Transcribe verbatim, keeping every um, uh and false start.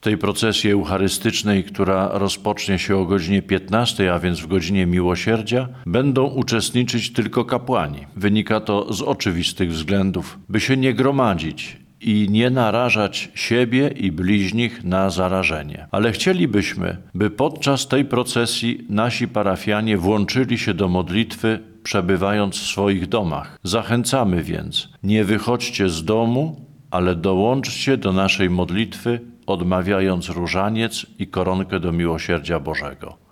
W tej procesji eucharystycznej, która rozpocznie się o godzinie piętnastej, a więc w godzinie miłosierdzia, będą uczestniczyć tylko kapłani. Wynika to z oczywistych względów, by się nie gromadzić i nie narażać siebie i bliźnich na zarażenie. Ale chcielibyśmy, by podczas tej procesji nasi parafianie włączyli się do modlitwy, przebywając w swoich domach. Zachęcamy więc, nie wychodźcie z domu, ale dołączcie do naszej modlitwy, odmawiając różaniec i koronkę do miłosierdzia Bożego.